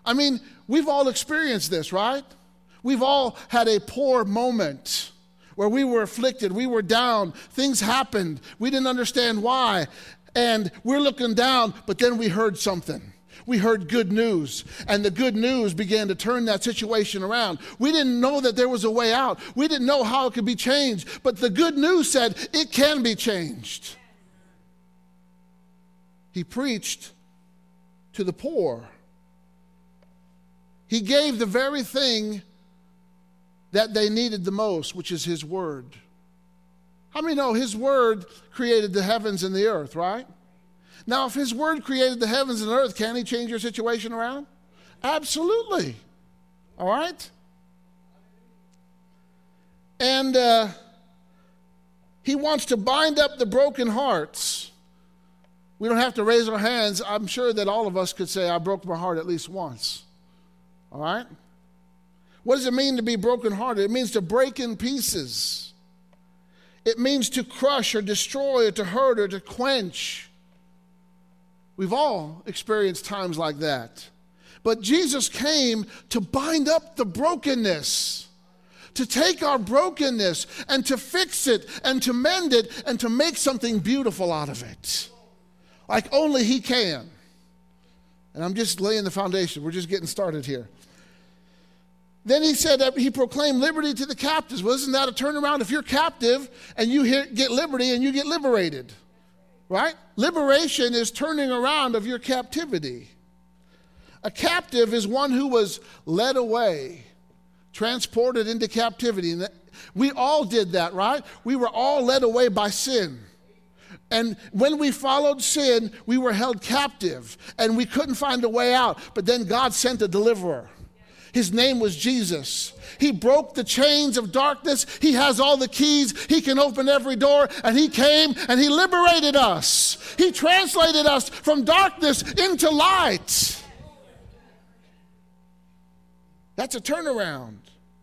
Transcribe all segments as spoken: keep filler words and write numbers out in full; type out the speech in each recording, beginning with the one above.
I mean, we've all experienced this, right? We've all had a poor moment where we were afflicted, we were down, things happened, we didn't understand why, and we're looking down, but then we heard something. We heard good news, and the good news began to turn that situation around. We didn't know that there was a way out. We didn't know how it could be changed, but the good news said it can be changed. He preached to the poor. He gave the very thing that they needed the most, which is his word. How many know his word created the heavens and the earth, right? Now, if his word created the heavens and the earth, can he change your situation around? Absolutely. All right? And uh, he wants to bind up the broken hearts. We don't have to raise our hands. I'm sure that all of us could say, I broke my heart at least once. All right? What does it mean to be brokenhearted? It means to break in pieces. It means to crush or destroy or to hurt or to quench. We've all experienced times like that. But Jesus came to bind up the brokenness, to take our brokenness and to fix it and to mend it and to make something beautiful out of it, like only he can. And I'm just laying the foundation. We're just getting started here. Then he said that he proclaimed liberty to the captives. Well, isn't that a turnaround? If you're captive and you hear, get liberty and you get liberated, right? Liberation is turning around of your captivity. A captive is one who was led away, transported into captivity. And we all did that, right? We were all led away by sin. And when we followed sin, we were held captive and we couldn't find a way out. But then God sent a deliverer. His name was Jesus. He broke the chains of darkness. He has all the keys. He can open every door. And he came and he liberated us. He translated us from darkness into light. That's a turnaround.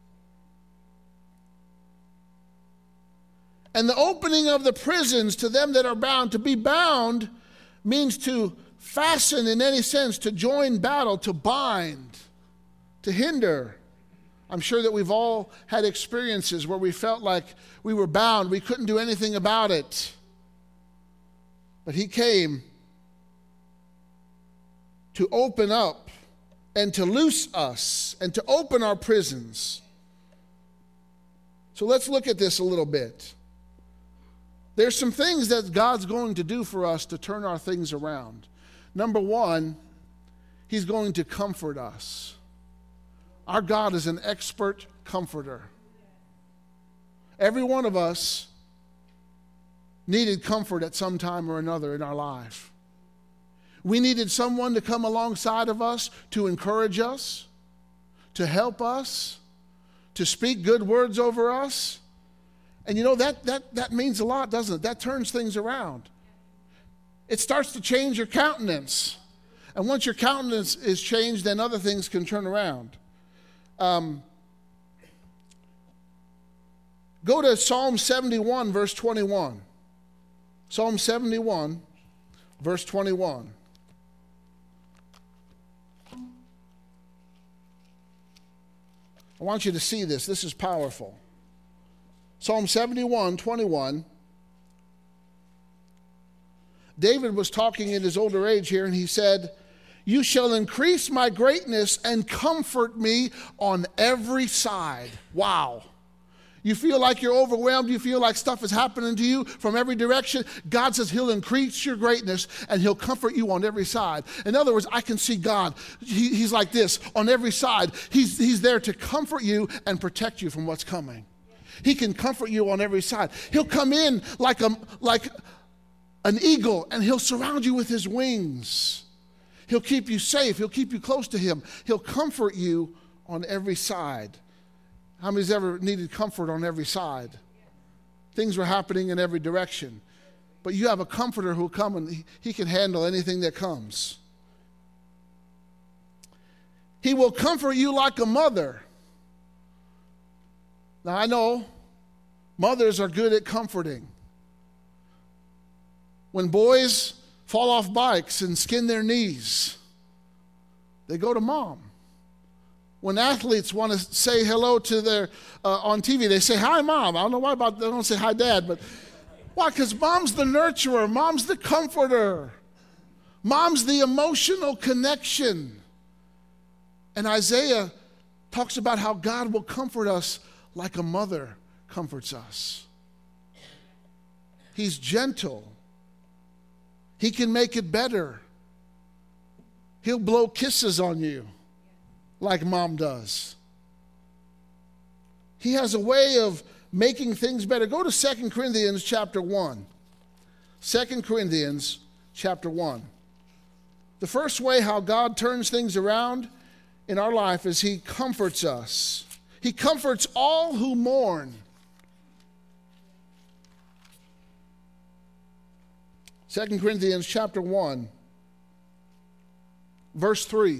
And the opening of the prisons to them that are bound. To be bound means to fasten in any sense, to join battle, to bind, to hinder. I'm sure that we've all had experiences where we felt like we were bound. We couldn't do anything about it. But he came to open up and to loose us and to open our prisons. So let's look at this a little bit. There's some things that God's going to do for us to turn our things around. Number one, he's going to comfort us. Our God is an expert comforter. Every one of us needed comfort at some time or another in our life. We needed someone to come alongside of us to encourage us, to help us, to speak good words over us. And you know, that, that, that means a lot, doesn't it? That turns things around. It starts to change your countenance. And once your countenance is changed, then other things can turn around. Um, go to Psalm seventy-one, verse twenty-one. Psalm seventy-one, verse twenty-one. I want you to see this. This is powerful. Psalm seventy-one, twenty-one. David was talking in his older age here, and he said, "You shall increase my greatness and comfort me on every side." Wow. You feel like you're overwhelmed. You feel like stuff is happening to you from every direction. God says he'll increase your greatness and he'll comfort you on every side. In other words, I can see God. He, he's like this on every side. He's, he's there to comfort you and protect you from what's coming. He can comfort you on every side. He'll come in like a, like an eagle and he'll surround you with his wings. He'll keep you safe. He'll keep you close to him. He'll comfort you on every side. How many's ever needed comfort on every side? Things were happening in every direction. But you have a comforter who'll come and he, he can handle anything that comes. He will comfort you like a mother. Now I know mothers are good at comforting. When boys fall off bikes and skin their knees, they go to mom. when athletes want to say hello to their, uh, on T V, they say, hi, Mom. I don't know why about, they don't say hi, Dad, but why? Because Mom's the nurturer. Mom's the comforter. Mom's the emotional connection. And Isaiah talks about how God will comfort us like a mother comforts us. He's gentle. He can make it better. He'll blow kisses on you like Mom does. He has a way of making things better. Go to Second Corinthians chapter one. Second Corinthians chapter one. The first way how God turns things around in our life is He comforts us. He comforts all who mourn. Second Corinthians chapter one, verse three.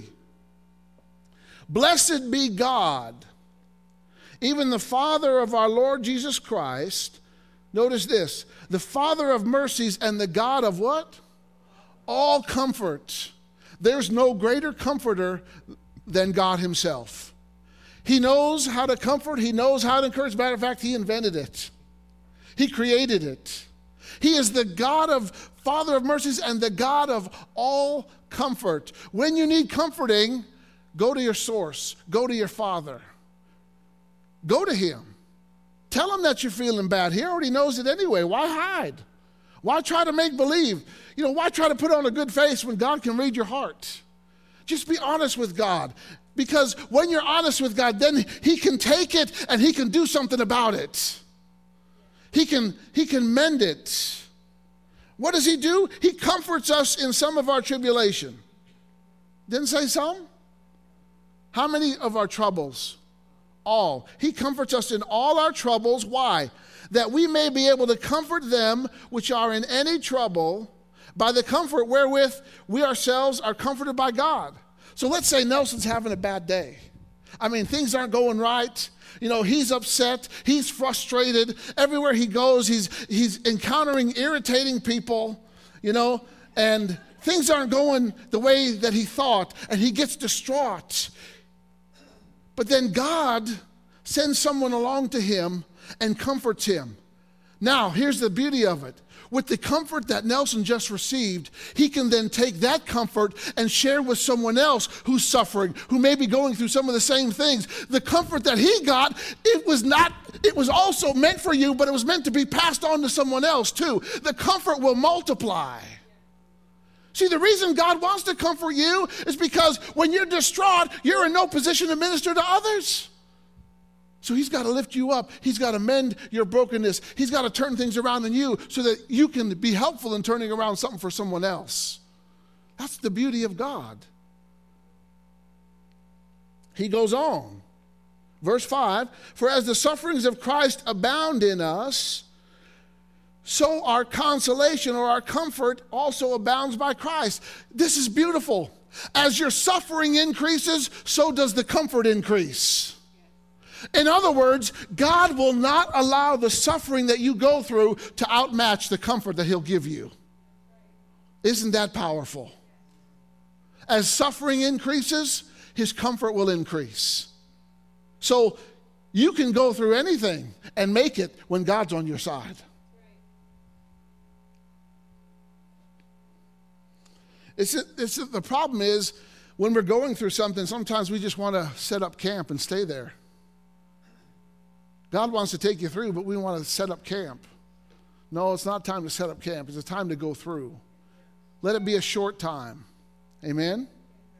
Blessed be God, even the Father of our Lord Jesus Christ. Notice this, the Father of mercies and the God of what? All comfort. There's no greater comforter than God Himself. He knows how to comfort. He knows how to encourage. Matter of fact, He invented it. He created it. He is the God of Father of mercies and the God of all comfort. When you need comforting, go to your source. Go to your Father. Go to Him. Tell Him that you're feeling bad. He already knows it anyway. Why hide? Why try to make believe? You know, why try to put on a good face when God can read your heart? Just be honest with God. Because when you're honest with God, then He can take it and He can do something about it. He can, he can mend it. What does He do? He comforts us in some of our tribulation. Didn't say some? How many of our troubles? All. He comforts us in all our troubles. Why? That we may be able to comfort them which are in any trouble by the comfort wherewith we ourselves are comforted by God. So let's say Nelson's having a bad day. I mean, things aren't going right. You know, he's upset. He's frustrated. Everywhere he goes, he's, he's encountering irritating people, you know, and things aren't going the way that he thought, and he gets distraught. But then God sends someone along to him and comforts him. Now, here's the beauty of it. With the comfort that Nelson just received, he can then take that comfort and share with someone else who's suffering, who may be going through some of the same things. The comfort that he got, it was not, it was also meant for you, but it was meant to be passed on to someone else too. The comfort will multiply. See, the reason God wants to comfort you is because when you're distraught, you're in no position to minister to others. So He's got to lift you up. He's got to mend your brokenness. He's got to turn things around in you so that you can be helpful in turning around something for someone else. That's the beauty of God. He goes on. Verse five, for as the sufferings of Christ abound in us, so our consolation or our comfort also abounds by Christ. This is beautiful. As your suffering increases, so does the comfort increase. In other words, God will not allow the suffering that you go through to outmatch the comfort that He'll give you. Isn't that powerful? As suffering increases, His comfort will increase. So you can go through anything and make it when God's on your side. It's, it's, the problem is when we're going through something, sometimes we just want to set up camp and stay there. God wants to take you through, but we want to set up camp. No, it's not time to set up camp. It's a time to go through. Let it be a short time. Amen?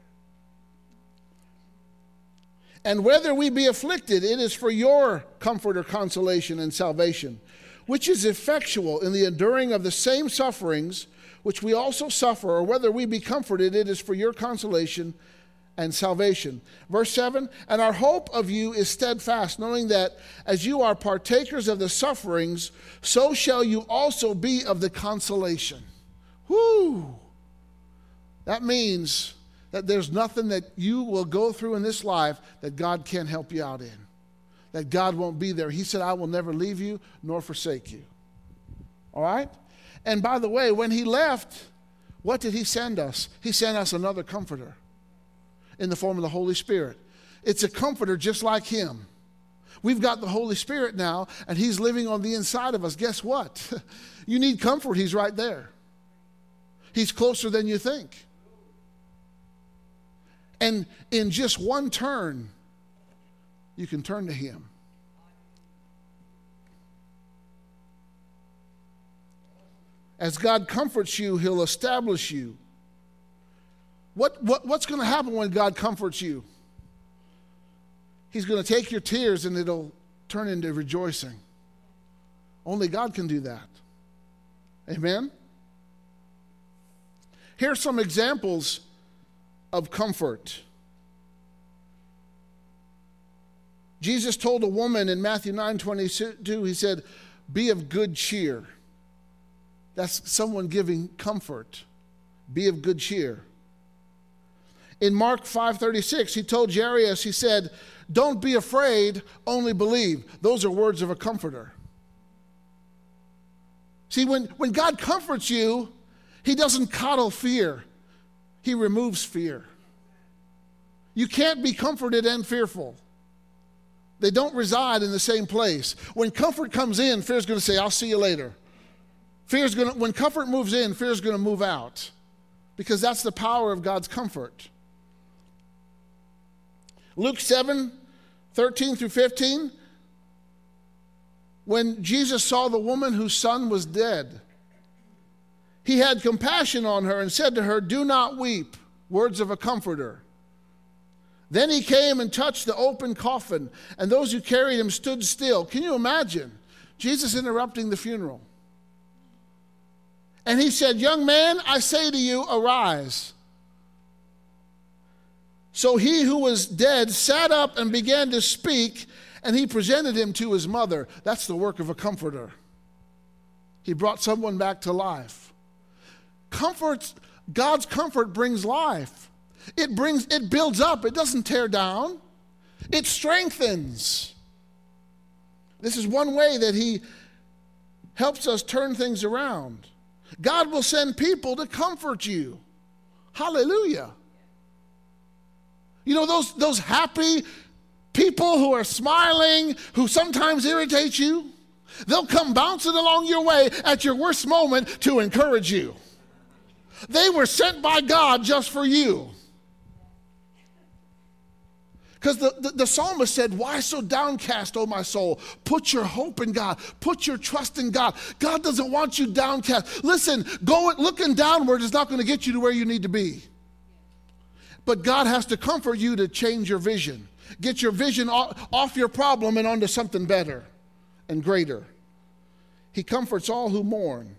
And whether we be afflicted, it is for your comfort or consolation and salvation, which is effectual in the enduring of the same sufferings which we also suffer, or whether we be comforted, it is for your consolation and salvation. Verse seven, and our hope of you is steadfast, knowing that as you are partakers of the sufferings, so shall you also be of the consolation. Whoo! That means that there's nothing that you will go through in this life that God can't help you out in, that God won't be there. He said, I will never leave you nor forsake you. All right? And by the way, when He left, what did He send us? He sent us another comforter in the form of the Holy Spirit. It's a comforter just like him. We've got the Holy Spirit now, and he's living on the inside of us. Guess what? You need comfort, he's right there. He's closer than you think. And in just one turn, you can turn to him. As God comforts you, he'll establish you. What, what, what's going to happen when God comforts you? He's going to take your tears and it'll turn into rejoicing. Only God can do that. Amen? Here are some examples of comfort. Jesus told a woman in Matthew nine twenty-two, he said, be of good cheer. That's someone giving comfort. Be of good cheer. In Mark five thirty-six, he told Jairus, he said, don't be afraid, only believe. Those are words of a comforter. See, when, when God comforts you, he doesn't coddle fear. He removes fear. You can't be comforted and fearful. They don't reside in the same place. When comfort comes in, fear's going to say, I'll see you later. Fear's going to, when comfort moves in, fear's going to move out. Because that's the power of God's comfort. Luke seven, thirteen through fifteen. When Jesus saw the woman whose son was dead, he had compassion on her and said to her, do not weep. Words of a comforter. Then he came and touched the open coffin, and those who carried him stood still. Can you imagine? Jesus interrupting the funeral. And he said, young man, I say to you, arise. So he who was dead sat up and began to speak, and he presented him to his mother. That's the work of a comforter. He brought someone back to life. Comfort, God's comfort brings life. It brings, it builds up. It doesn't tear down. It strengthens. This is one way that he helps us turn things around. God will send people to comfort you. Hallelujah. You know, those, those happy people who are smiling, who sometimes irritate you, they'll come bouncing along your way at your worst moment to encourage you. They were sent by God just for you. Because the, the, the psalmist said, why so downcast, O my soul? Put your hope in God. Put your trust in God. God doesn't want you downcast. Listen, going, looking downward is not going to get you to where you need to be. But God has to comfort you to change your vision. Get your vision off, off your problem and onto something better and greater. He comforts all who mourn.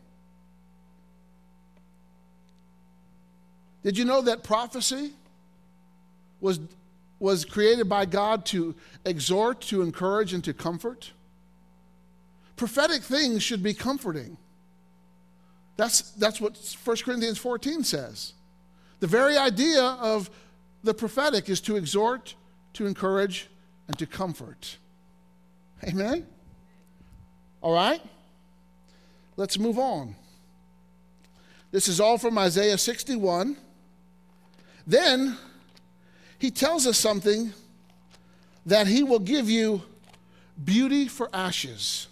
Did you know that prophecy was, was created by God to exhort, to encourage, and to comfort? Prophetic things should be comforting. That's, that's what First Corinthians fourteen says. The very idea of the prophetic is to exhort, to encourage, and to comfort. Amen? All right? Let's move on. This is all from Isaiah sixty-one. Then he tells us something, that he will give you beauty for ashes.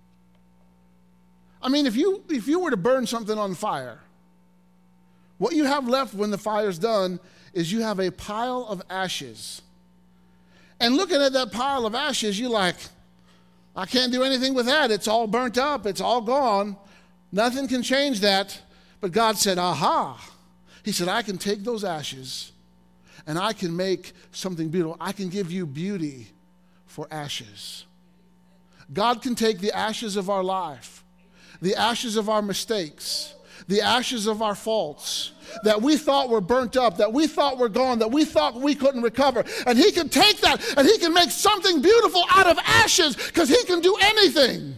I mean, if you if you were to burn something on fire, what you have left when the fire's done is you have a pile of ashes. And looking at that pile of ashes, you're like, I can't do anything with that. It's all burnt up. It's all gone. Nothing can change that. But God said, aha. He said, I can take those ashes and I can make something beautiful. I can give you beauty for ashes. God can take the ashes of our life, the ashes of our mistakes, the ashes of our faults that we thought were burnt up, that we thought were gone, that we thought we couldn't recover. And he can take that and he can make something beautiful out of ashes, because he can do anything.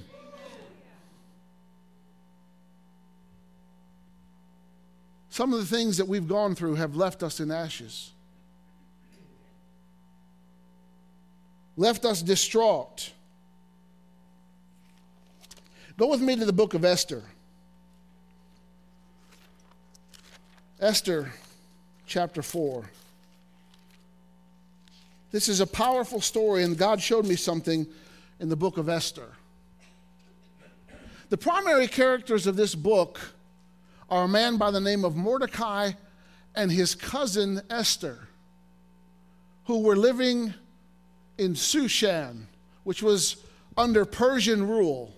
Some of the things that we've gone through have left us in ashes, left us distraught. Go with me to the book of Esther. Esther chapter four. This is a powerful story, and God showed me something in the book of Esther. The primary characters of this book are a man by the name of Mordecai and his cousin Esther, who were living in Shushan, which was under Persian rule.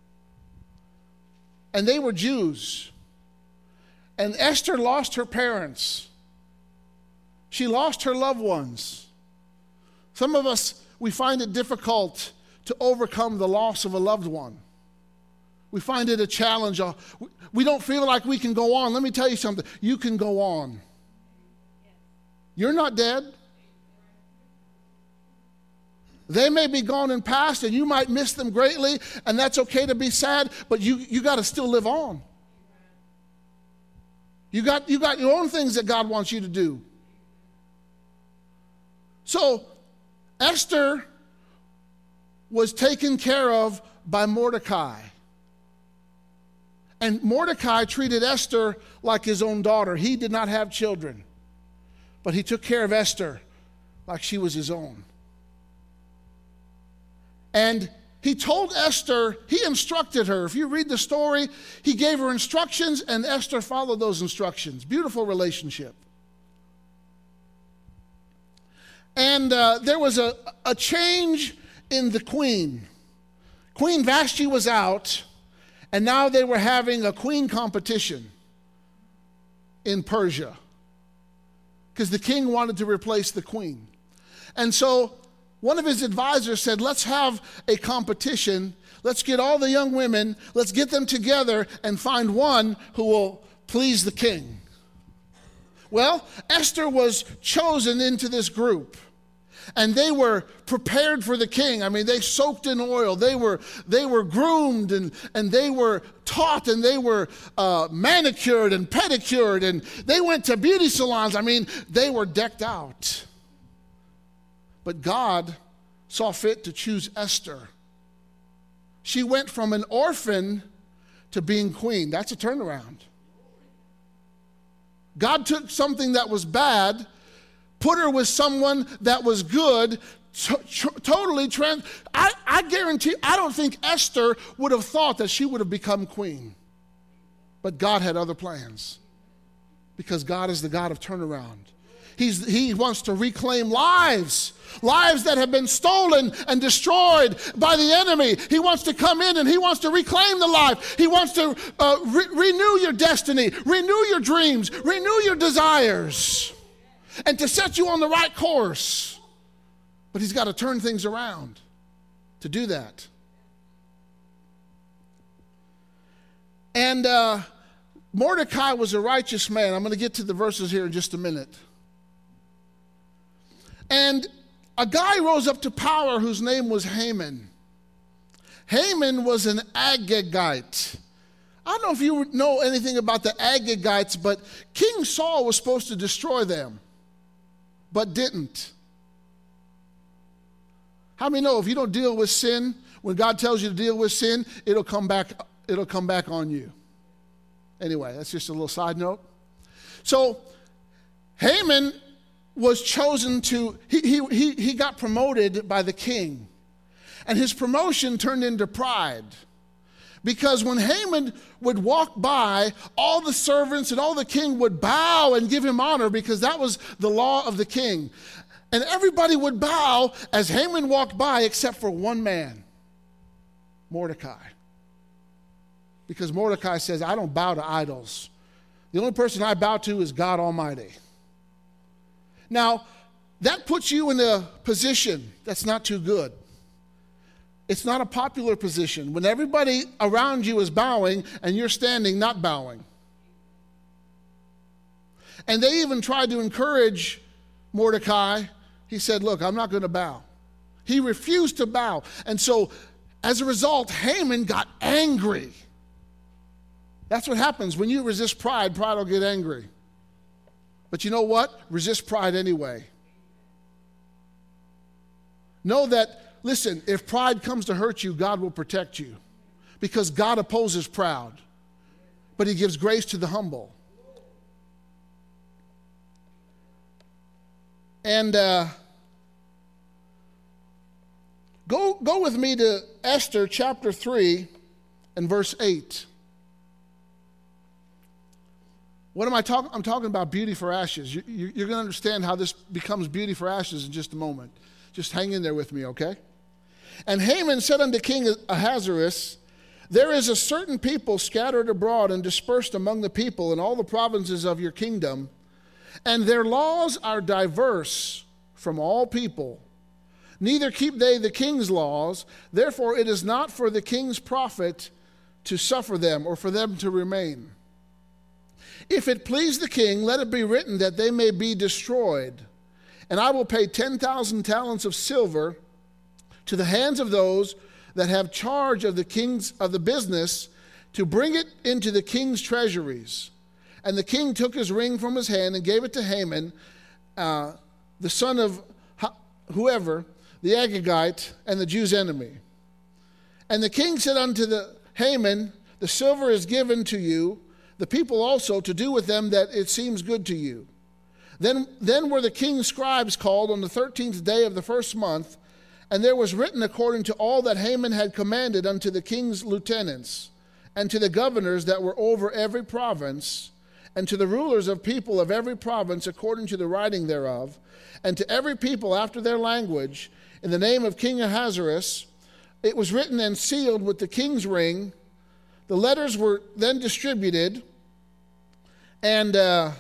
And they were Jews. And Esther lost her parents. She lost her loved ones. Some of us, we find it difficult to overcome the loss of a loved one. We find it a challenge. We don't feel like we can go on. Let me tell you something. You can go on. You're not dead. They may be gone and past, and you might miss them greatly, and that's okay to be sad, but you, you got to still live on. You got, you got your own things that God wants you to do. So, Esther was taken care of by Mordecai. And Mordecai treated Esther like his own daughter. He did not have children, but he took care of Esther like she was his own. And he told Esther, he instructed her. If you read the story, he gave her instructions, and Esther followed those instructions. Beautiful relationship. And uh, there was a, a change in the queen. Queen Vashti was out, and now they were having a queen competition in Persia because the king wanted to replace the queen. And so one of his advisors said, let's have a competition. Let's get all the young women, let's get them together and find one who will please the king. Well, Esther was chosen into this group. And they were prepared for the king. I mean, they soaked in oil. They were, they were groomed, and, and they were taught, and they were uh, manicured and pedicured, and they went to beauty salons. I mean, they were decked out. But God saw fit to choose Esther. She went from an orphan to being queen. That's a turnaround. God took something that was bad, put her with someone that was good, t- t- totally trans. I, I guarantee, I don't think Esther would have thought that she would have become queen. But God had other plans, because God is the God of turnaround. He's, he wants to reclaim lives, lives that have been stolen and destroyed by the enemy. He wants to come in and he wants to reclaim the life. He wants to uh, re- renew your destiny, renew your dreams, renew your desires, and to set you on the right course. But he's got to turn things around to do that. And uh, Mordecai was a righteous man. I'm going to get to the verses here in just a minute. And a guy rose up to power whose name was Haman. Haman was an Agagite. I don't know if you know anything about the Agagites, but King Saul was supposed to destroy them, but didn't. How many know if you don't deal with sin, when God tells you to deal with sin, it'll come back, it'll come back on you. Anyway, that's just a little side note. So Haman was chosen to, he, he, he, he got promoted by the king. And his promotion turned into pride. Because when Haman would walk by, all the servants and all the king would bow and give him honor, because that was the law of the king. And everybody would bow as Haman walked by, except for one man, Mordecai. Because Mordecai says, I don't bow to idols. The only person I bow to is God Almighty. Now, that puts you in a position that's not too good. It's not a popular position when everybody around you is bowing and you're standing not bowing. And they even tried to encourage Mordecai. He said, look, I'm not going to bow. He refused to bow. And so, as a result, Haman got angry. That's what happens when you resist pride. Pride will get angry. But you know what? Resist pride anyway. Know that, listen, if pride comes to hurt you, God will protect you. Because God opposes proud, but he gives grace to the humble. And uh, go with me to Esther chapter three and verse eight. What am I talking? I'm talking about beauty for ashes. You, you, you're going to understand how this becomes beauty for ashes in just a moment. Just hang in there with me, okay? And Haman said unto King Ahasuerus, there is a certain people scattered abroad and dispersed among the people in all the provinces of your kingdom, and their laws are diverse from all people. Neither keep they the king's laws, therefore it is not for the king's profit to suffer them or for them to remain. If it please the king, let it be written that they may be destroyed. And I will pay ten thousand talents of silver to the hands of those that have charge of the king's of the business, to bring it into the king's treasuries. And the king took his ring from his hand and gave it to Haman, uh, the son of ha- whoever, the Agagite, and the Jew's enemy. And the king said unto the Haman, the silver is given to you, the people also, to do with them that it seems good to you. Then, then were the king's scribes called on the thirteenth day of the first month, and there was written according to all that Haman had commanded unto the king's lieutenants, and to the governors that were over every province, and to the rulers of people of every province according to the writing thereof, and to every people after their language, in the name of King Ahasuerus. It was written and sealed with the king's ring. The letters were then distributed, and uh,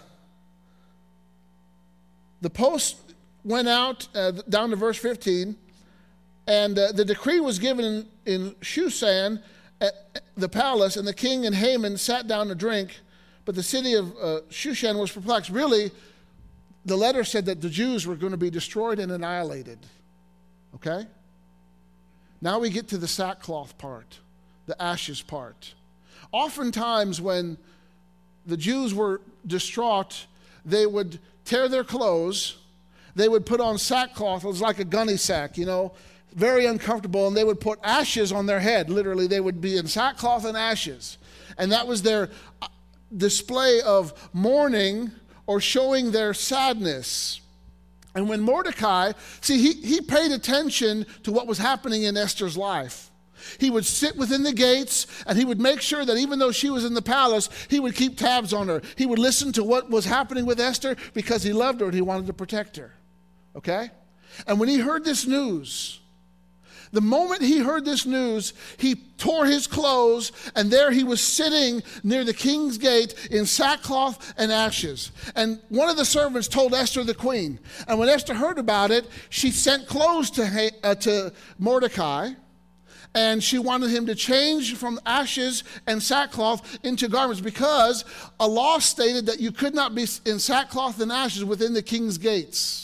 the post went out, uh, down to verse fifteen, and uh, the decree was given in, in Shushan at the palace, and the king and Haman sat down to drink, but the city of uh, Shushan was perplexed. Really, the letter said that the Jews were going to be destroyed and annihilated. Okay? Now we get to the sackcloth part, the ashes part. Oftentimes when the Jews were distraught, they would tear their clothes, they would put on sackcloth. It was like a gunny sack, you know, very uncomfortable, and they would put ashes on their head. Literally, they would be in sackcloth and ashes. And that was their display of mourning or showing their sadness. And when Mordecai, see, he, he paid attention to what was happening in Esther's life. He would sit within the gates, and he would make sure that even though she was in the palace, he would keep tabs on her. He would listen to what was happening with Esther because he loved her and he wanted to protect her. Okay? And when he heard this news, the moment he heard this news, he tore his clothes, and there he was sitting near the king's gate in sackcloth and ashes. And one of the servants told Esther the queen. And when Esther heard about it, she sent clothes to, uh, to Mordecai, and she wanted him to change from ashes and sackcloth into garments, because a law stated that you could not be in sackcloth and ashes within the king's gates.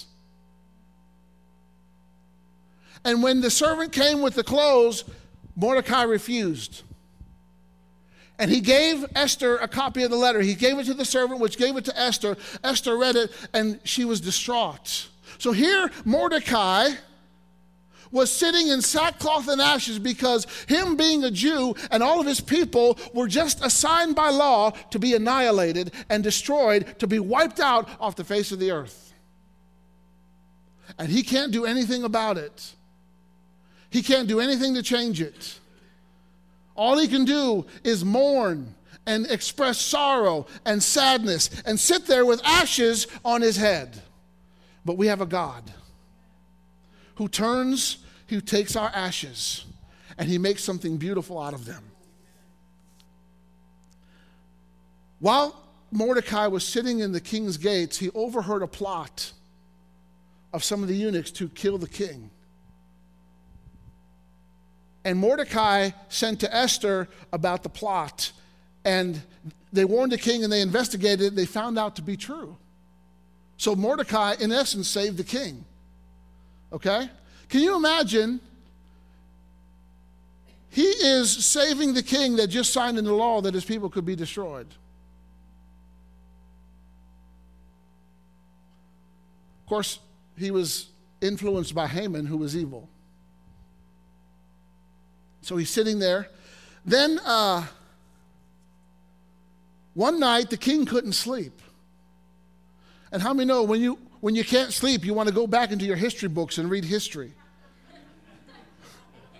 And when the servant came with the clothes, Mordecai refused. And he gave Esther a copy of the letter. He gave it to the servant, which gave it to Esther. Esther read it, and she was distraught. So here, Mordecai was sitting in sackcloth and ashes because him being a Jew and all of his people were just assigned by law to be annihilated and destroyed, to be wiped out off the face of the earth. And he can't do anything about it. He can't do anything to change it. All he can do is mourn and express sorrow and sadness and sit there with ashes on his head. But we have a God who turns, who takes our ashes, and he makes something beautiful out of them. While Mordecai was sitting in the king's gates, he overheard a plot of some of the eunuchs to kill the king. And Mordecai sent to Esther about the plot, and they warned the king, and they investigated it. They found out to be true. So Mordecai, in essence, saved the king. Okay? Can you imagine? He is saving the king that just signed into law that his people could be destroyed. Of course, he was influenced by Haman, who was evil. So he's sitting there. Then uh, one night, the king couldn't sleep. And how many know when you when you can't sleep, you want to go back into your history books and read history?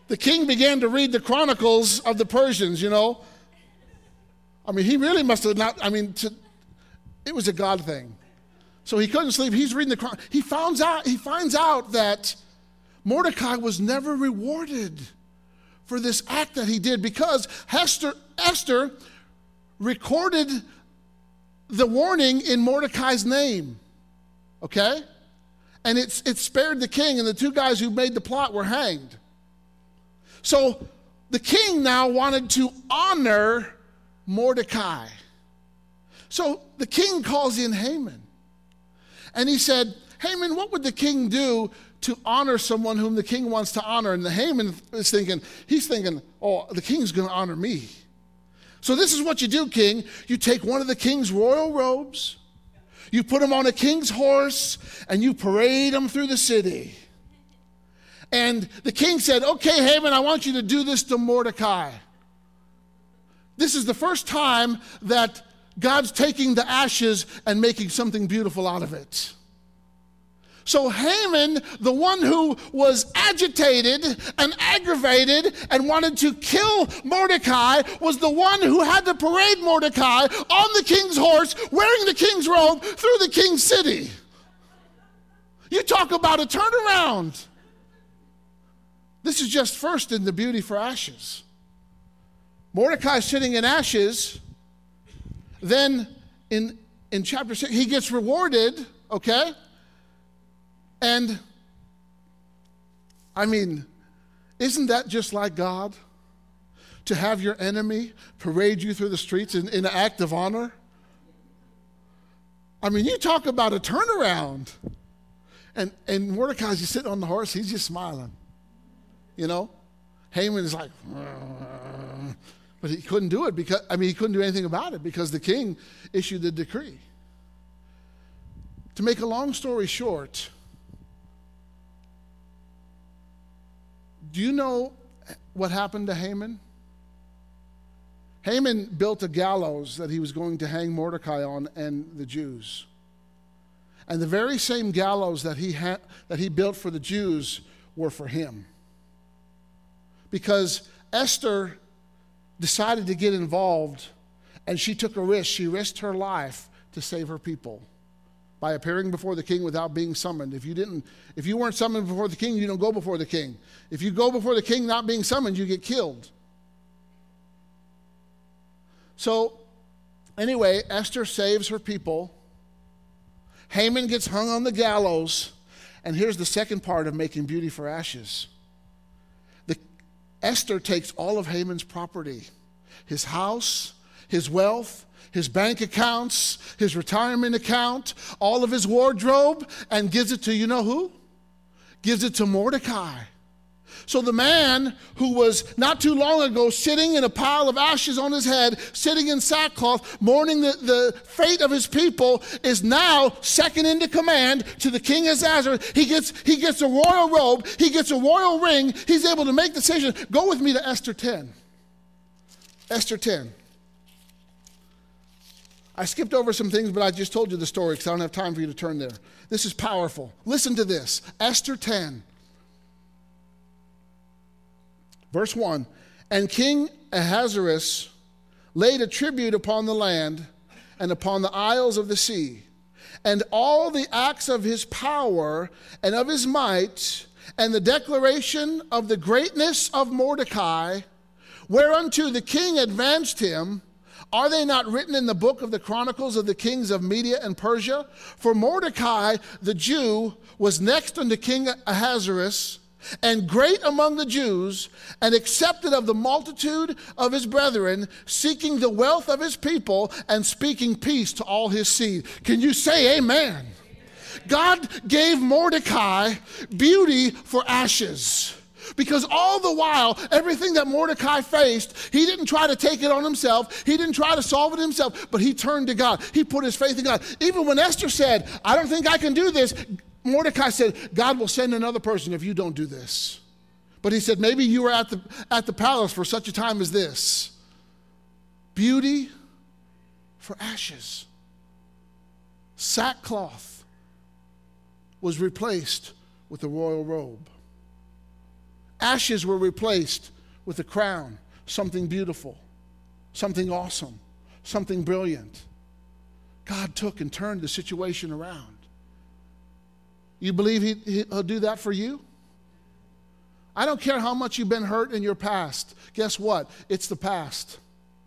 the king began to read the chronicles of the Persians, you know. I mean, he really must have not, I mean, to, it was a God thing. So he couldn't sleep. He's reading the chronicles. He finds out, he finds out that Mordecai was never rewarded for this act that he did because Esther, Esther recorded the warning in Mordecai's name, okay? And it's, it spared the king, and the two guys who made the plot were hanged. So the king now wanted to honor Mordecai. So the king calls in Haman. And he said, Haman, what would the king do to honor someone whom the king wants to honor? And the Haman is thinking, he's thinking, oh, the king's going to honor me. So this is what you do, king. You take one of the king's royal robes, you put him on a king's horse, and you parade him through the city. And the king said, okay, Haman, I want you to do this to Mordecai. This is the first time that God's taking the ashes and making something beautiful out of it. So Haman, the one who was agitated and aggravated and wanted to kill Mordecai, was the one who had to parade Mordecai on the king's horse, wearing the king's robe through the king's city. You talk about a turnaround. This is just first in the beauty for ashes. Mordecai sitting in ashes. Then in, in chapter six, he gets rewarded, okay? And, I mean, isn't that just like God? To have your enemy parade you through the streets in, in an act of honor? I mean, you talk about a turnaround. And, and Mordecai's just sitting on the horse, he's just smiling. You know? Haman is like, Rrr. But he couldn't do it because, I mean, he couldn't do anything about it because the king issued the decree. To make a long story short, do you know what happened to Haman? Haman built a gallows that he was going to hang Mordecai on and the Jews. And the very same gallows that he ha- that he built for the Jews were for him. Because Esther decided to get involved, and she took a risk. She risked her life to save her people by appearing before the king without being summoned. If you didn't, if you weren't summoned before the king, you don't go before the king. If you go before the king not being summoned, you get killed. So, anyway, Esther saves her people. Haman gets hung on the gallows, and here's the second part of making beauty for ashes. The, Esther takes all of Haman's property, his house, his wealth, his bank accounts, his retirement account, all of his wardrobe, and gives it to, you know who? Gives it to Mordecai. So the man who was not too long ago sitting in a pile of ashes on his head, sitting in sackcloth, mourning the, the fate of his people, is now second in command to the king Ahasuerus. He gets, he gets a royal robe. He gets a royal ring. He's able to make decisions. Go with me to Esther ten. Esther ten. I skipped over some things, but I just told you the story because I don't have time for you to turn there. This is powerful. Listen to this. Esther ten. Verse one, and King Ahasuerus laid a tribute upon the land and upon the isles of the sea, and all the acts of his power and of his might, and the declaration of the greatness of Mordecai, whereunto the king advanced him, are they not written in the book of the Chronicles of the kings of Media and Persia? For Mordecai, the Jew, was next unto King Ahasuerus, and great among the Jews, and accepted of the multitude of his brethren, seeking the wealth of his people, and speaking peace to all his seed. Can you say amen? God gave Mordecai beauty for ashes. Because all the while, everything that Mordecai faced, he didn't try to take it on himself. He didn't try to solve it himself, but he turned to God. He put his faith in God. Even when Esther said, I don't think I can do this, Mordecai said, God will send another person if you don't do this. But he said, maybe you were at the, at the palace for such a time as this. Beauty for ashes. Sackcloth was replaced with a royal robe. Ashes were replaced with a crown, something beautiful, something awesome, something brilliant. God took and turned the situation around. You believe he, he'll do that for you? I don't care how much you've been hurt in your past. Guess what? It's the past.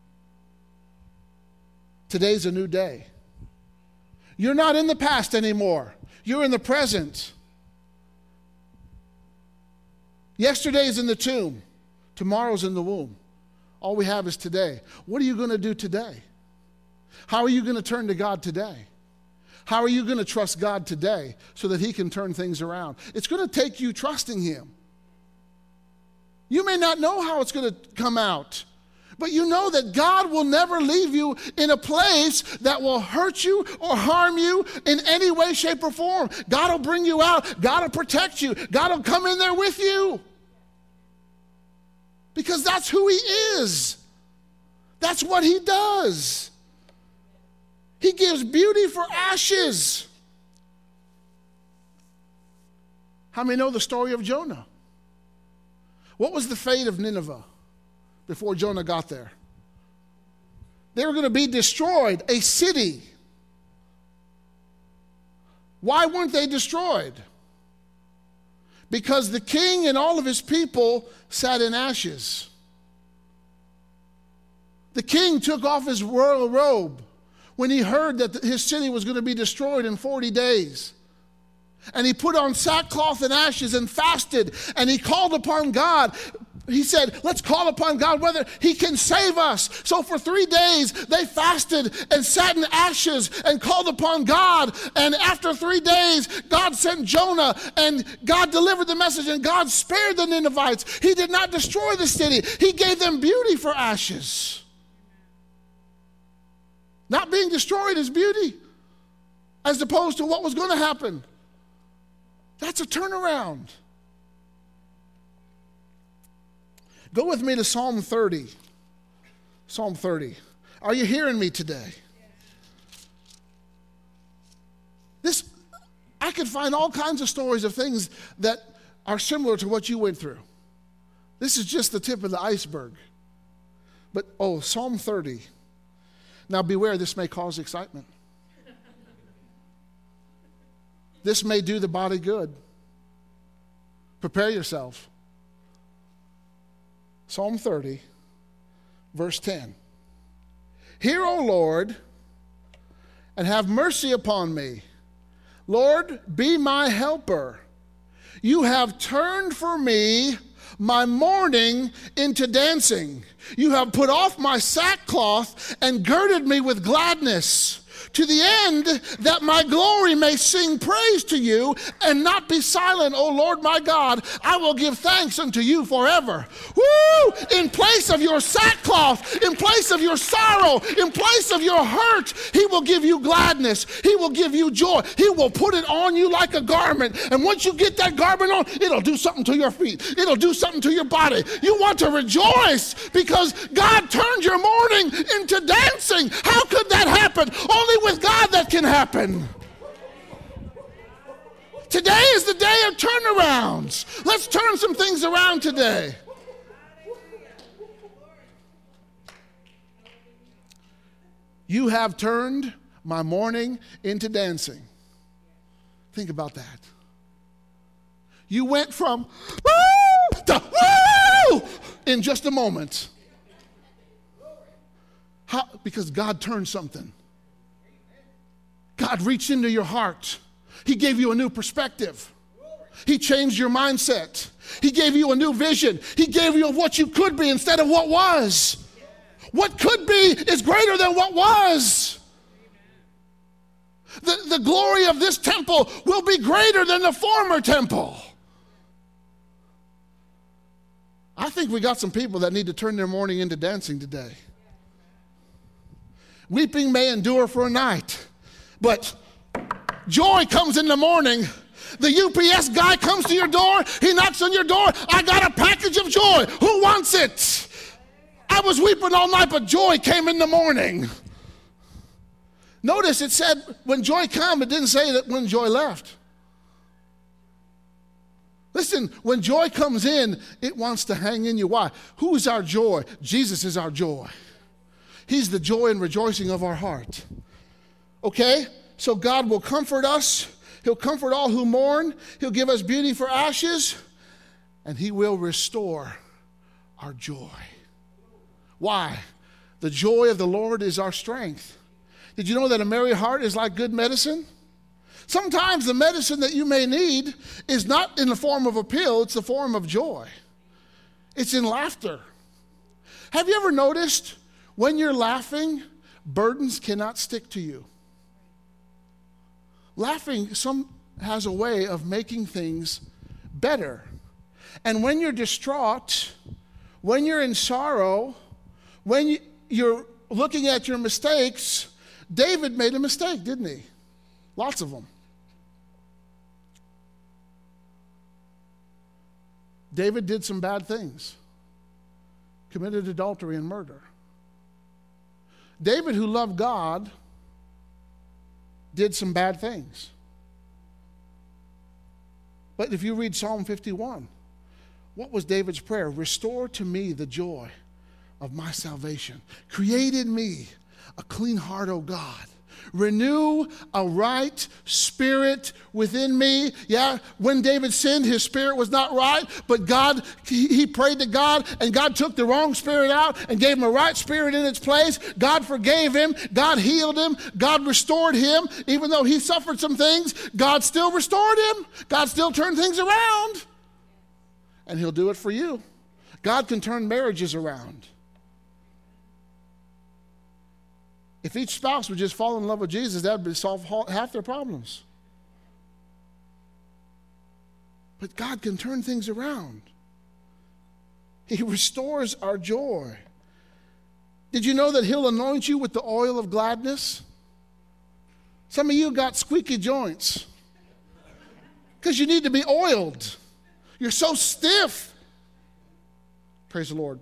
Today's a new day. You're not in the past anymore. You're in the present. Yesterday's in the tomb. Tomorrow's in the womb. All we have is today. What are you going to do today? How are you going to turn to God today? How are you going to trust God today so that he can turn things around? It's going to take you trusting him. You may not know how it's going to come out, but you know that God will never leave you in a place that will hurt you or harm you in any way, shape, or form. God will bring you out. God will protect you. God will come in there with you. Because that's who he is. That's what he does. He gives beauty for ashes. How many know the story of Jonah? What was the fate of Nineveh before Jonah got there? They were going to be destroyed, a city. Why weren't they destroyed? Because the king and all of his people sat in ashes. The king took off his royal robe when he heard that his city was going to be destroyed in forty days. And he put on sackcloth and ashes and fasted, and he called upon God. He said, let's call upon God whether he can save us. So for three days, they fasted and sat in ashes and called upon God. And after three days, God sent Jonah, and God delivered the message, and God spared the Ninevites. He did not destroy the city. He gave them beauty for ashes. Not being destroyed is beauty, as opposed to what was going to happen. That's a turnaround. Go with me to Psalm thirty. Psalm thirty. Are you hearing me today? This, I could find all kinds of stories of things that are similar to what you went through. This is just the tip of the iceberg. But, oh, Psalm thirty. Now beware, this may cause excitement. This may do the body good. Prepare yourself. Psalm thirty, verse ten. Hear, O Lord, and have mercy upon me. Lord, be my helper. You have turned for me my mourning into dancing. You have put off my sackcloth and girded me with gladness, to the end that my glory may sing praise to you and not be silent. O Lord my God, I will give thanks unto you forever. Woo! In place of your sackcloth, in place of your sorrow, in place of your hurt, he will give you gladness. He will give you joy. He will put it on you like a garment. And once you get that garment on, it'll do something to your feet. It'll do something to your body. You want to rejoice because God turned your mourning into dancing. How could that happen? Only with God that can happen. Today is the day of turnarounds. Let's turn some things around today. You have turned my mourning into dancing. Think about that. You went from woo to woo in just a moment. How? Because God turned something. God reached into your heart. He gave you a new perspective. He changed your mindset. He gave you a new vision. He gave you what you could be instead of what was. What could be is greater than what was. The, the glory of this temple will be greater than the former temple. I think we got some people that need to turn their mourning into dancing today. Weeping may endure for a night, but joy comes in the morning. The U P S guy comes to your door. He knocks on your door. I got a package of joy. Who wants it? I was weeping all night, but joy came in the morning. Notice it said when joy came, it didn't say that when joy left. Listen. Listen, when joy comes in, it wants to hang in you. Why? Who is our joy? Jesus is our joy. He's the joy and rejoicing of our heart. Okay? So God will comfort us. He'll comfort all who mourn. He'll give us beauty for ashes. And he will restore our joy. Why? The joy of the Lord is our strength. Did you know that a merry heart is like good medicine? Sometimes the medicine that you may need is not in the form of a pill, it's the form of joy. It's in laughter. Have you ever noticed when you're laughing, burdens cannot stick to you? Laughing some has a way of making things better. And when you're distraught, when you're in sorrow, when you, you're looking at your mistakes, David made a mistake, didn't he? Lots of them. David did some bad things, committed adultery and murder. David, who loved God, did some bad things. But if you read Psalm fifty-one, what was David's prayer? Restore to me the joy of my salvation. Create in me a clean heart, O God. Renew a right spirit within me. Yeah, when David sinned, his spirit was not right, but God, he, he prayed to God, and God took the wrong spirit out and gave him a right spirit in its place. God forgave him. God healed him. God restored him. Even though he suffered some things, God still restored him. God still turned things around. And he'll do it for you. God can turn marriages around. If each spouse would just fall in love with Jesus, that would solve half their problems. But God can turn things around. He restores our joy. Did you know that he'll anoint you with the oil of gladness? Some of you got squeaky joints because you need to be oiled. You're so stiff. Praise the Lord.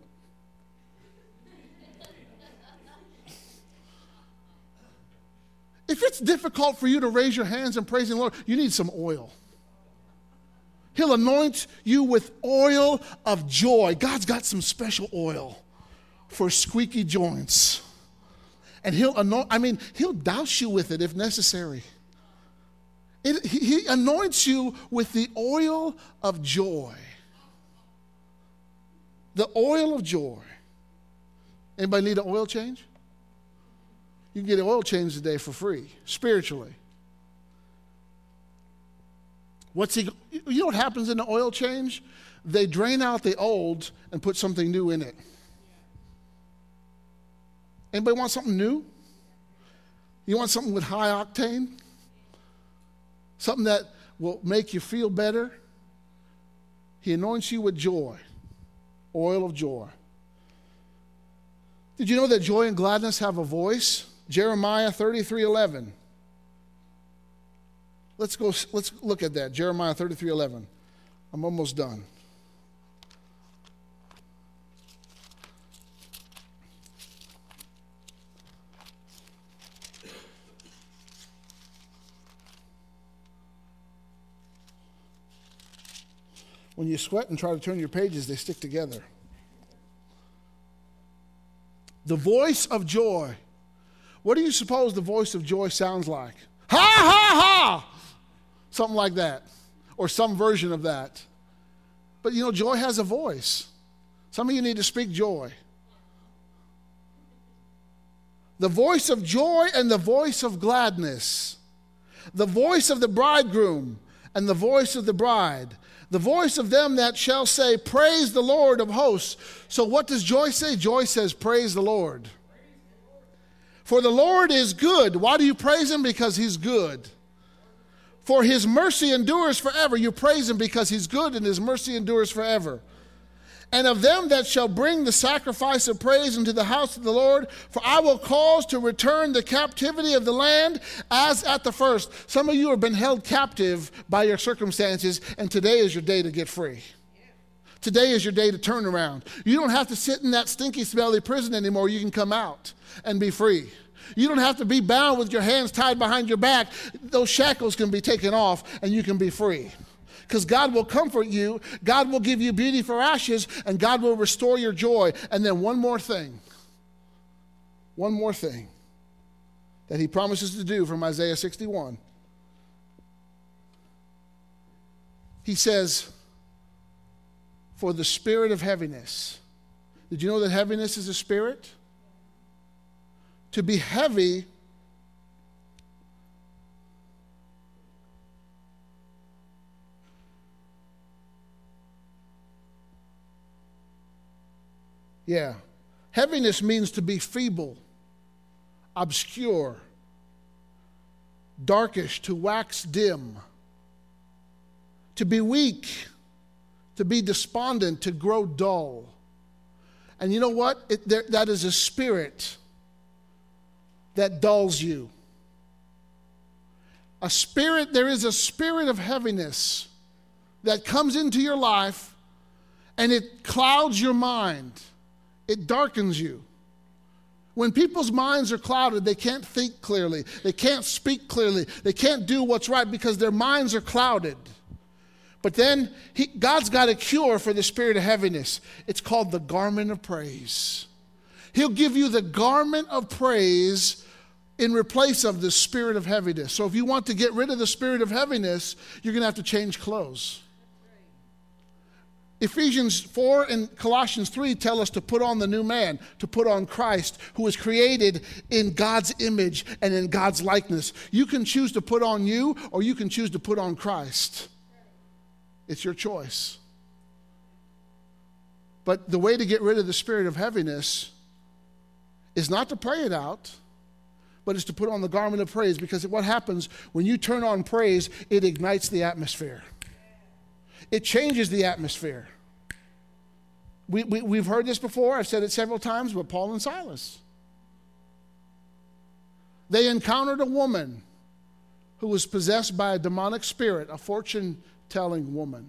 If it's difficult for you to raise your hands and praise the Lord, you need some oil. He'll anoint you with oil of joy. God's got some special oil for squeaky joints. And he'll anoint, I mean, he'll douse you with it if necessary. It, he, he anoints you with the oil of joy. The oil of joy. Anybody need an oil change? You can get an oil change today for free, spiritually. What's he, you know what happens in the oil change? They drain out the old and put something new in it. Anybody want something new? You want something with high octane? Something that will make you feel better? He anoints you with joy, oil of joy. Did you know that joy and gladness have a voice? Jeremiah thirty-three eleven. Let's go, let's look at that. Jeremiah thirty-three eleven. I'm almost done. When you sweat and try to turn your pages, they stick together. The voice of joy. What do you suppose the voice of joy sounds like? Ha, ha, ha! Something like that. Or some version of that. But you know, joy has a voice. Some of you need to speak joy. The voice of joy and the voice of gladness. The voice of the bridegroom and the voice of the bride. The voice of them that shall say, praise the Lord of hosts. So what does joy say? Joy says, praise the Lord. For the Lord is good. Why do you praise him? Because he's good. For his mercy endures forever. You praise him because he's good and his mercy endures forever. And of them that shall bring the sacrifice of praise into the house of the Lord, for I will cause to return the captivity of the land as at the first. Some of you have been held captive by your circumstances, and today is your day to get free. Today is your day to turn around. You don't have to sit in that stinky, smelly prison anymore. You can come out and be free. You don't have to be bound with your hands tied behind your back. Those shackles can be taken off, and you can be free. because God will comfort you, God will give you beauty for ashes, and God will restore your joy. And then one more thing, one more thing that he promises to do from Isaiah sixty-one. He says, for the spirit of heaviness. Did you know that heaviness is a spirit? To be heavy Yeah. Heaviness means to be feeble, obscure, darkish, to wax dim, to be weak, to be despondent, to grow dull. And you know what? It, there, that is a spirit that dulls you. A spirit, there is a spirit of heaviness that comes into your life and it clouds your mind. It darkens you. When people's minds are clouded, they can't think clearly. They can't speak clearly. They can't do what's right because their minds are clouded. But then he, God's got a cure for the spirit of heaviness. It's called the garment of praise. He'll give you the garment of praise in replace of the spirit of heaviness. So if you want to get rid of the spirit of heaviness, you're going to have to change clothes. Ephesians four and Colossians three tell us to put on the new man, to put on Christ, who was created in God's image and in God's likeness. You can choose to put on you, or you can choose to put on Christ. It's your choice. But the way to get rid of the spirit of heaviness is not to pray it out, but is to put on the garment of praise, because what happens when you turn on praise, it ignites the atmosphere. It changes the atmosphere. We, we, we've heard this before. I've said it several times, but Paul and Silas. They encountered a woman who was possessed by a demonic spirit, a fortune-telling woman.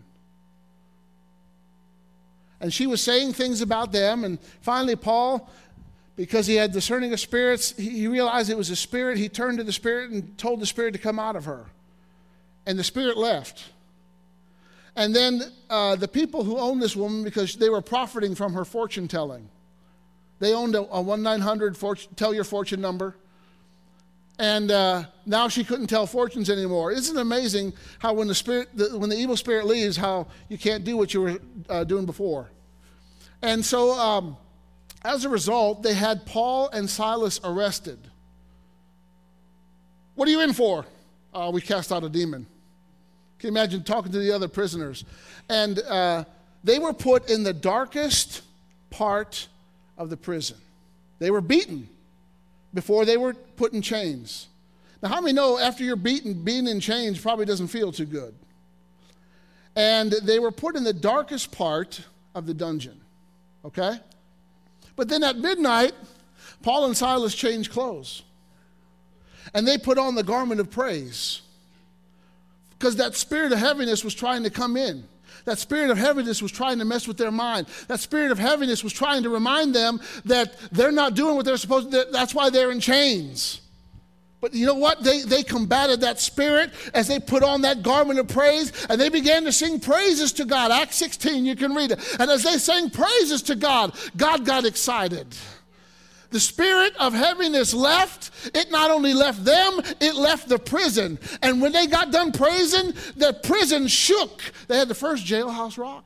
And she was saying things about them, and finally Paul, because he had discerning of spirits, he, he realized it was a spirit. He turned to the spirit and told the spirit to come out of her. And the spirit left. And then uh, the people who owned this woman, because they were profiting from her fortune telling, they owned a, a one nine hundred fortune, tell your fortune number. And uh, now she couldn't tell fortunes anymore. Isn't it amazing how when the spirit, the, when the evil spirit leaves, how you can't do what you were uh, doing before? And so um, as a result, they had Paul and Silas arrested. What are you in for? Uh, we cast out a demon. Can you imagine talking to the other prisoners? And uh, they were put in the darkest part of the prison. They were beaten before they were put in chains. Now, how many know after you're beaten, being in chains probably doesn't feel too good? And they were put in the darkest part of the dungeon, okay? But then at midnight, Paul and Silas changed clothes. And they put on the garment of praise. Because that spirit of heaviness was trying to come in. That spirit of heaviness was trying to mess with their mind. That spirit of heaviness was trying to remind them that they're not doing what they're supposed to do. That's why they're in chains. But you know what? They, they combated that spirit as they put on that garment of praise, and they began to sing praises to God. Acts sixteen, you can read it. And as they sang praises to God, God got excited. The spirit of heaviness left. It not only left them, it left the prison. And when they got done praising, the prison shook. They had the first jailhouse rock.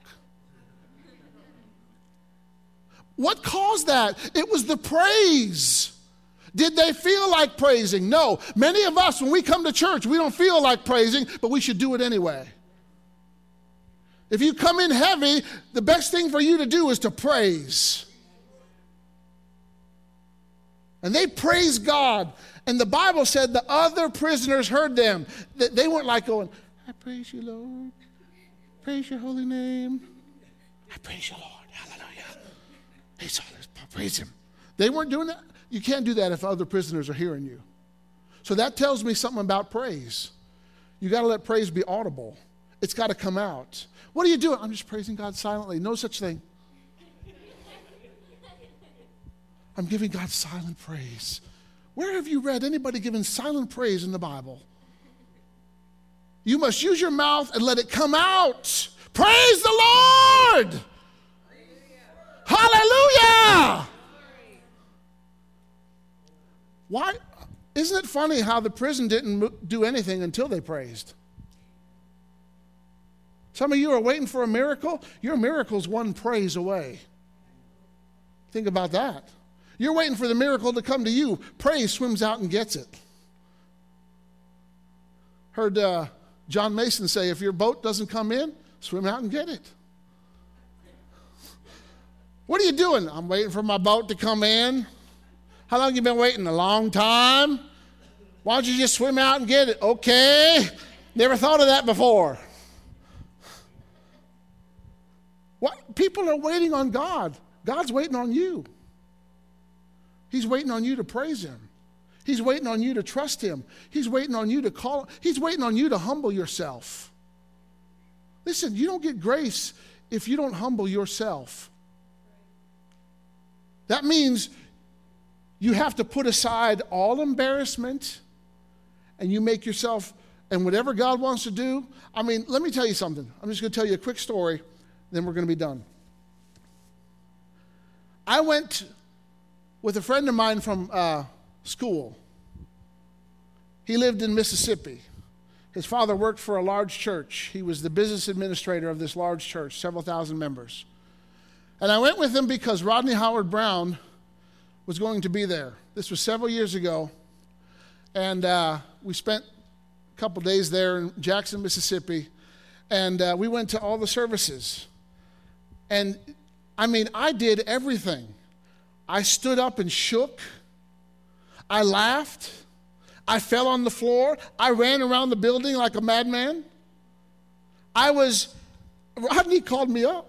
What caused that? It was the praise. Did they feel like praising? No. Many of us, when we come to church, we don't feel like praising, but we should do it anyway. If you come in heavy, the best thing for you to do is to praise. And they praised God. And the Bible said the other prisoners heard them. They weren't like going, I praise you, Lord. Praise your holy name. I praise you, Lord. Hallelujah. They saw this. Praise him. They weren't doing that. You can't do that if other prisoners are hearing you. So that tells me something about praise. You got to let praise be audible. It's got to come out. What are you doing? I'm just praising God silently. No such thing. I'm giving God silent praise. Where have you read anybody giving silent praise in the Bible? You must use your mouth and let it come out. Praise the Lord. Hallelujah. Why? Isn't it funny how the prison didn't do anything until they praised? Some of you are waiting for a miracle. Your miracle's one praise away. Think about that. You're waiting for the miracle to come to you. Praise swims out and gets it. Heard uh, John Mason say, if your boat doesn't come in, swim out and get it. What are you doing? I'm waiting for my boat to come in. How long have you been waiting? A long time. Why don't you just swim out and get it? Okay. Never thought of that before. What? People are waiting on God. God's waiting on you. He's waiting on you to praise him. He's waiting on you to trust him. He's waiting on you to call. He's waiting on you to humble yourself. Listen, you don't get grace if you don't humble yourself. That means you have to put aside all embarrassment and you make yourself, and whatever God wants to do. I mean, let me tell you something. I'm just going to tell you a quick story, then we're going to be done. I went with a friend of mine from uh, school. He lived in Mississippi. His father worked for a large church. He was the business administrator of this large church, several thousand members. And I went with him because Rodney Howard-Browne was going to be there. This was several years ago. And uh, we spent a couple days there in Jackson, Mississippi. And uh, we went to all the services. And, I mean, I did everything. I stood up and shook. I laughed. I fell on the floor. I ran around the building like a madman. I was, Rodney called me up.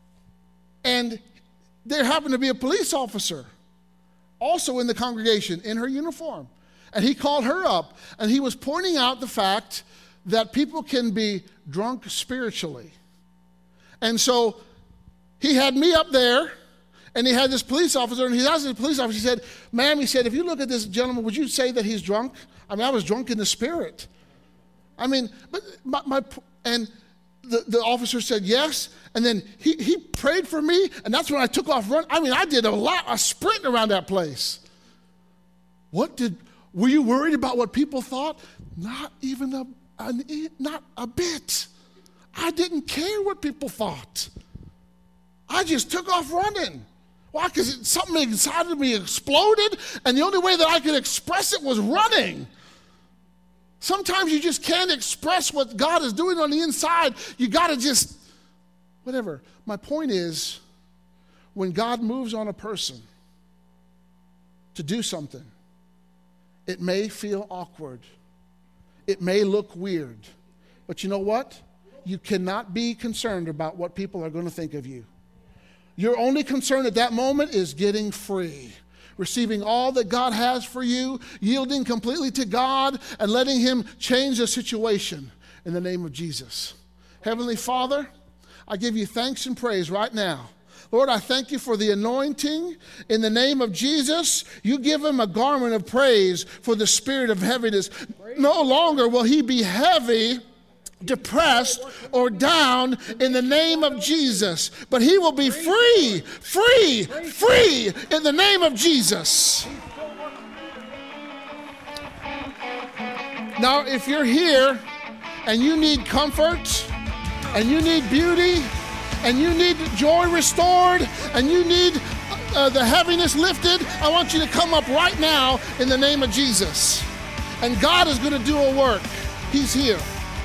And there happened to be a police officer also in the congregation in her uniform. And he called her up, and he was pointing out the fact that people can be drunk spiritually. And so he had me up there, and he had this police officer, and he asked the police officer, he said, ma'am, he said, if you look at this gentleman, would you say that he's drunk? I mean, I was drunk in the spirit. I mean, but my, my and the, the officer said yes, and then he, he prayed for me, and that's when I took off running. I mean, I did a lot, a sprint around that place. What did, were you worried about what people thought? Not even a, a not a bit. I didn't care what people thought. I just took off running. Why? Because something inside of me exploded, and the only way that I could express it was running. Sometimes you just can't express what God is doing on the inside. You got to just, whatever. My point is, when God moves on a person to do something, it may feel awkward. It may look weird. But you know what? You cannot be concerned about what people are going to think of you. Your only concern at that moment is getting free, receiving all that God has for you, yielding completely to God, and letting him change the situation in the name of Jesus. Heavenly Father, I give you thanks and praise right now. Lord, I thank you for the anointing in the name of Jesus. You give him a garment of praise for the spirit of heaviness. No longer will he be heavy, depressed, or down in the name of Jesus. But he will be free, free, free in the name of Jesus. Now, if you're here and you need comfort and you need beauty and you need joy restored and you need uh, the heaviness lifted, I want you to come up right now in the name of Jesus. And God is going to do a work. He's here.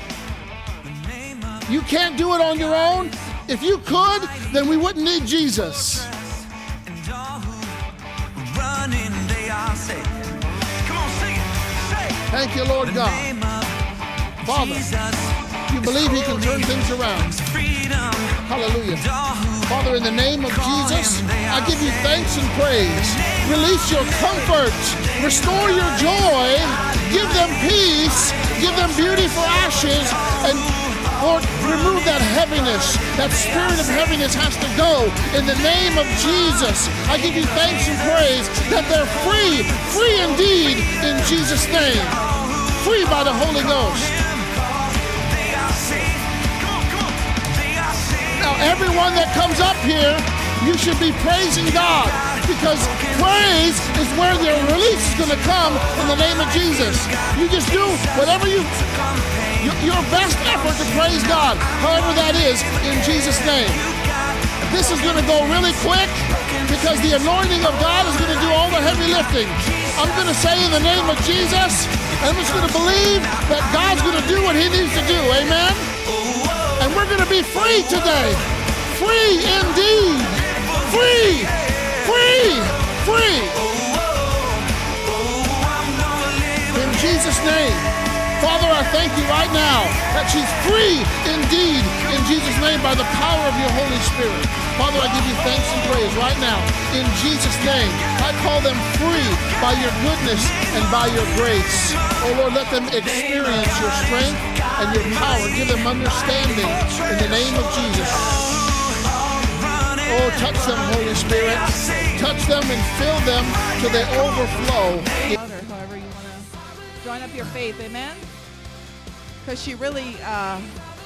You can't do it on your own. If you could, then we wouldn't need Jesus. Thank you, Lord God. Father, you believe he can turn things around. Hallelujah. Father, in the name of Jesus, I give you thanks and praise. Release your comfort. Restore your joy. Give them peace. Give them beauty for ashes. And Lord, remove that heaviness. That spirit of heaviness has to go. In the name of Jesus, I give you thanks and praise that they're free, free indeed in Jesus' name. Free by the Holy Ghost. everyone that comes up here, you should be praising God, because praise is where the release is going to come in the name of Jesus. You just do whatever you, your best effort to praise God, however that is, in Jesus' name. This is going to go really quick because the anointing of God is going to do all the heavy lifting. I'm going to say in the name of Jesus, I'm just going to believe that God's going to do what he needs to do. Amen? And we're going to be free today. Free indeed. Free. Free. Free. In Jesus' name. Father, I thank you right now that she's free indeed in Jesus' name by the power of your Holy Spirit. Father, I give you thanks and praise right now in Jesus' name. I call them free by your goodness and by your grace. Oh Lord, let them experience your strength and your power. Give them understanding in the name of Jesus. Oh, touch them, Holy Spirit. Touch them and fill them till they overflow. However you want to join up your faith, amen? Because she really uh,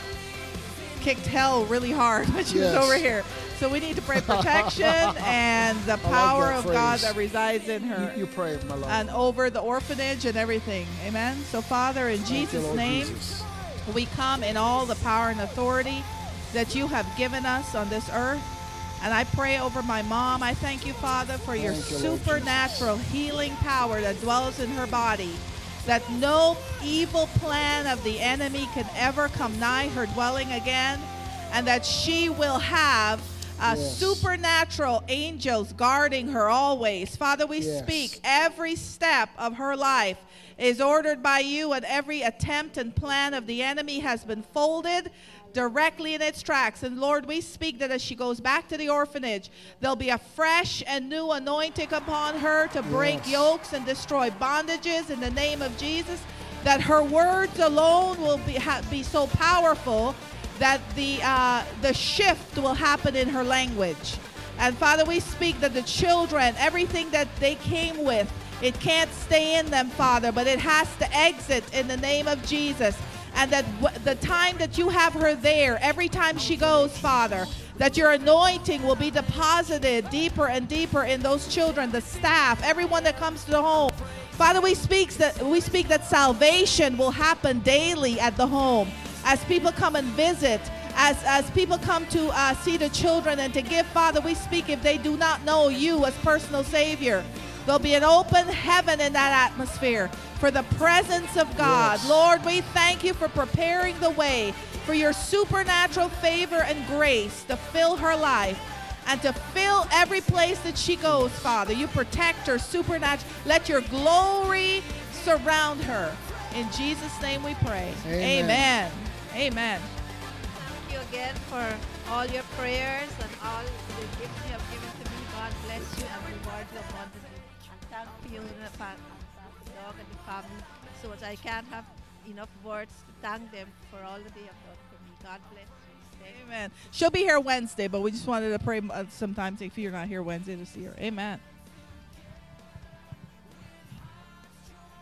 kicked hell really hard when she Yes. was over here. So we need to pray protection and the power that of phrase. God that resides in her. You, you pray, my love. And over the orphanage and everything. Amen? So Father, in Thank you, Jesus' Lord name, Jesus. we come in all the power and authority that you have given us on this earth. And I pray over my mom. I thank you, Father, for your Thank you, Lord supernatural healing power that dwells in her body, that no evil plan of the enemy can ever come nigh her dwelling again, and that she will have uh, Yes. supernatural angels guarding her always. Father, we Yes. speak every step of her life is ordered by you, and every attempt and plan of the enemy has been folded directly in its tracks. And Lord, we speak that as she goes back to the orphanage, there'll be a fresh and new anointing upon her to break Yes. yokes and destroy bondages in the name of Jesus, that her words alone will be, ha, be so powerful that the, uh, the shift will happen in her language. And Father, we speak that the children, everything that they came with, it can't stay in them, Father, but it has to exit in the name of Jesus. And that w- the time that you have her there, every time she goes, Father, that your anointing will be deposited deeper and deeper in those children, the staff, everyone that comes to the home. Father, we speak that, we speak that salvation will happen daily at the home as people come and visit, as, as people come to uh, see the children and to give. Father, we speak if they do not know you as personal Savior, there'll be an open heaven in that atmosphere for the presence of God. Yes. Lord, we thank you for preparing the way for your supernatural favor and grace to fill her life and to fill every place that she goes, Father. You protect her supernatural. Let your glory surround her. In Jesus' name we pray. Amen. Amen. Amen. Thank you again for all your prayers and all the gifts you have given to me. God bless you and reward you abundantly. And thank you, the fa- the dog and the family, so much. I can't have enough words to thank them for all that they have done for me. God bless you. Thank you. Amen. She'll be here Wednesday, but we just wanted to pray uh, sometimes if you're not here Wednesday to see her. Amen.